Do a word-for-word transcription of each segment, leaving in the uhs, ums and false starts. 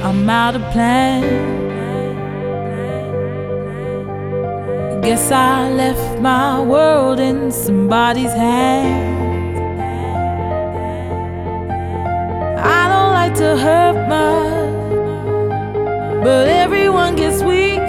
I'm out of plan. Guess I left my world in somebody's hands. I don't like to hurt much, but everyone gets weak.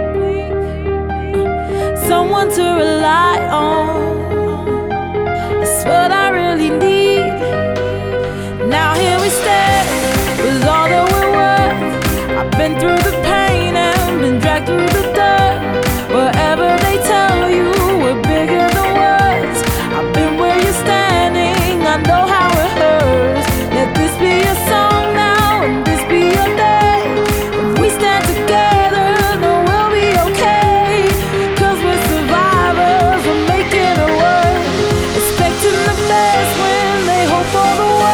Someone to rely on, that's what I really need. Now here we stand with all that we're worth. I've been through the pain and been dragged through the dirt. Wherever they tell you we're bigger than words, I've been where you're standing, I know how it hurts. Let this be your song now and this be your day. If we stand together, then we'll be okay. Cause we're survivors, we're making it work. Expecting the best when they hope for the worst.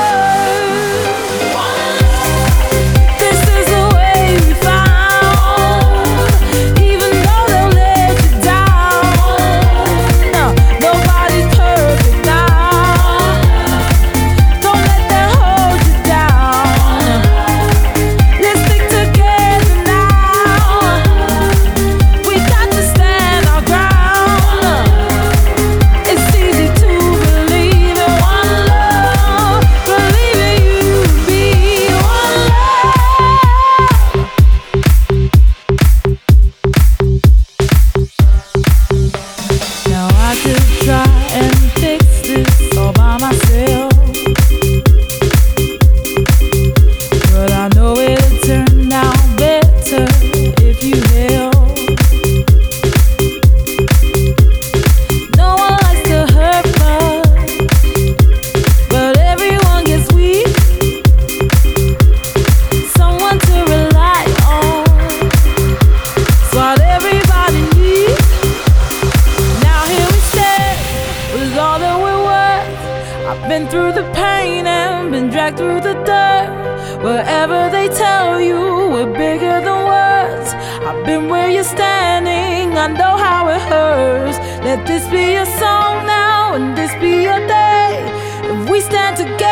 I've been through the pain and been dragged through the dirt. Wherever they tell you we're bigger than words, I've been where you're standing, I know how it hurts. Let this be your song now and this be your day. If we stand together,